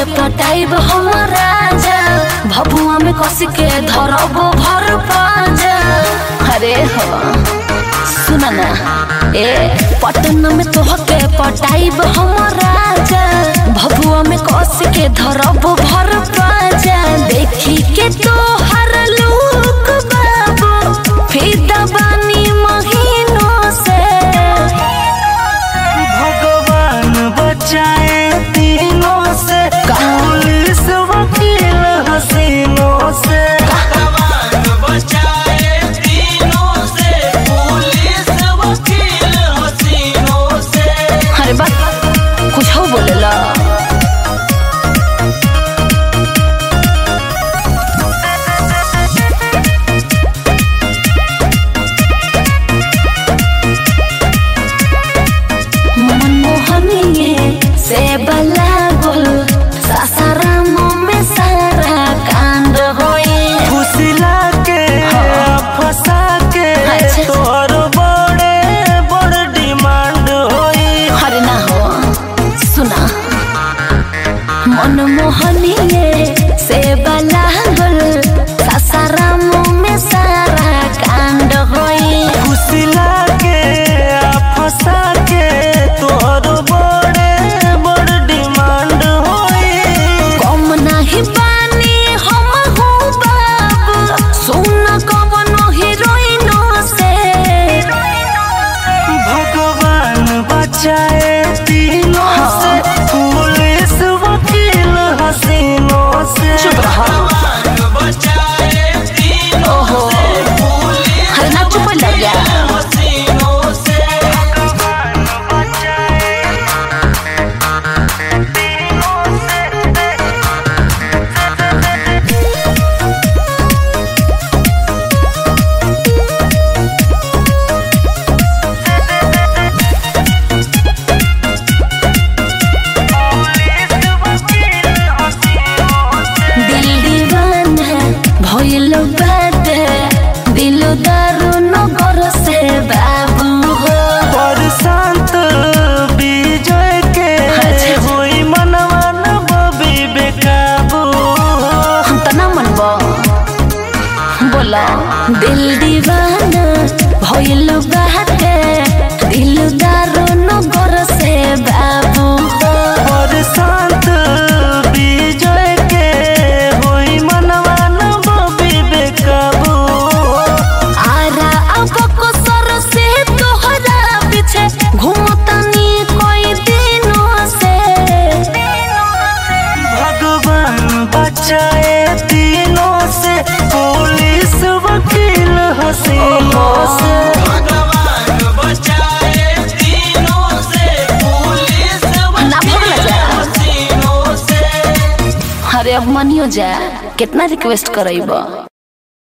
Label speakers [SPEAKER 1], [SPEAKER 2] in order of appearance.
[SPEAKER 1] पटाइब हम राजा, भभुआ में कस के धरब भर पाजा। अरे हो सुना ना, पटना में तोहके पटाइब हम राजा, भभुआ में कस के धरब भर पाजा। देखी के तोहर लुक बाबू फिदा बानी महीनों से।
[SPEAKER 2] भगवान बचाए तीनों से, पुलिस वकील हसीनों से।
[SPEAKER 3] भगवान बचाए तीनों से, पुलिस वकील हसीनों से।
[SPEAKER 1] अरे बा कुछ हो बोलेला। से बला गोल सासाराम में सारा कांड होई।
[SPEAKER 2] फुसिला के फंसा के तोहर बड़े बड़ डिमांड होई।
[SPEAKER 1] अरे ना हो सुना, मनमोहनिए से बला गोल सासाराम में सारा कांड होई।
[SPEAKER 2] फुसिला के फंसा के तोहर बचाए तीनों से, पुलिस वकील हसीनों से।
[SPEAKER 1] चुप रहा।
[SPEAKER 3] बचाए तीनों से, पुलिस
[SPEAKER 1] अरे ना चुप लग गया।
[SPEAKER 3] हसीनों से।
[SPEAKER 1] दिल दारुन कर से बाबू हो,
[SPEAKER 2] बरसात विजय के होई मनवा न बबी बेकाबू।
[SPEAKER 1] हम त ना मनबो बोला। दिल दीवाना भइल बाटे, दिल दारुन कर से बाबू हो।
[SPEAKER 2] बरसात विजय के होई मनवा न बबी बेकाबू।
[SPEAKER 1] घूमतनी कोई दिनों से।
[SPEAKER 2] भगवान बचाए तीनों से, पुलिस वकील हसीनों से।
[SPEAKER 3] भगवान बचाए तीनों से, पुलिस वकील हसीनों से।
[SPEAKER 1] अरे अब मानियो जा, कितना रिक्वेस्ट करइबा।